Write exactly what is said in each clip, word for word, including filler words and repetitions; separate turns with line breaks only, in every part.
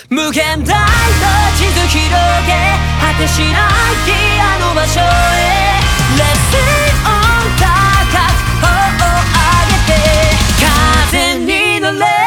無限大の地図広げ果てしないあの場所へ Let's sing on 高く頬を上げて風に乗れ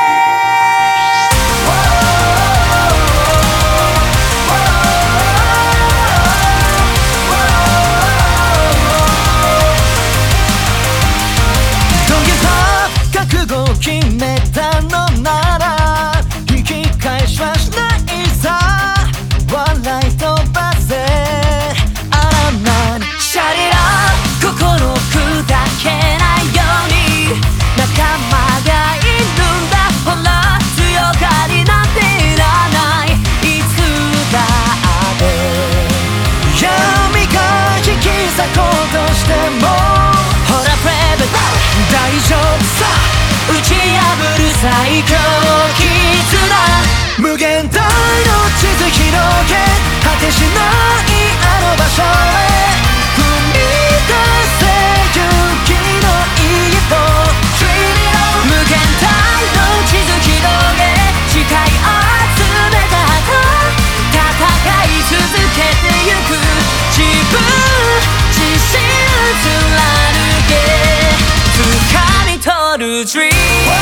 覚悟を決めたのなら引き返しはしないさ笑い飛ばせあらなシャリラ心砕けないように仲間がいるんだほら強がりなんていらないいつだって闇が引き裂こうとしてもほらプレイベ大丈夫さ打ち破る最強絆無限大の地図広げ果てしないあの場所へ踏み出せ勇気の一歩無限大の地図広げ誓い集めた後戦い続けてゆく自分自身貫け掴み取る Dream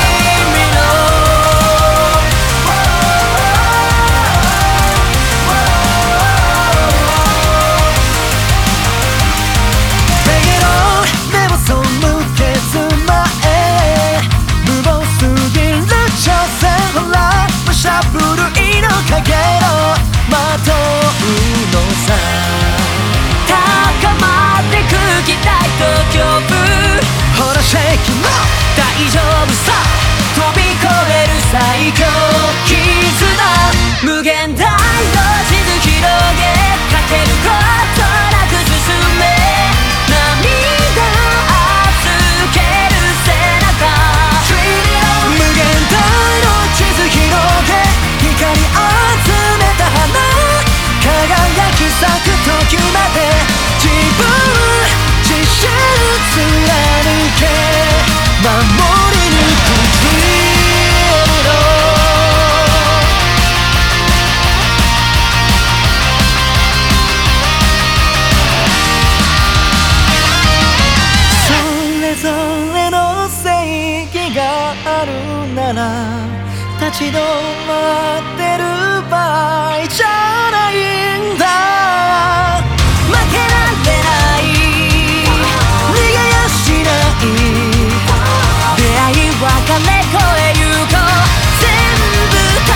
大丈夫さ飛び越える最強絆無限大の地図広げかけることなく進め涙預ける背中無限大の地図広げ光集めた花輝き咲く時まで自分自身貫け守り抜く Dream それぞれの正義があるなら立ち止まってる場合じゃないんだ負けられない逃げやしない出会い別れ越えゆこう全部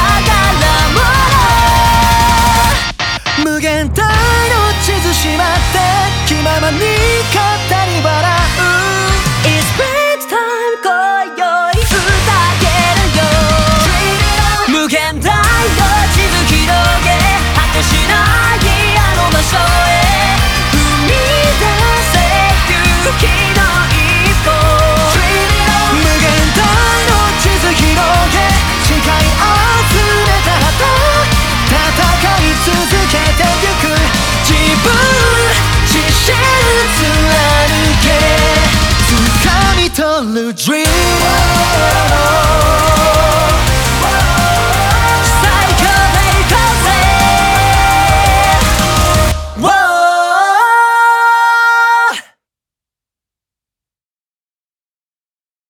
宝物無限大の地図しまって気ままに語り払う It's break time 今宵ふざけるよ無限大の地図広げ果てしないあの場所へ踏み出せ勇気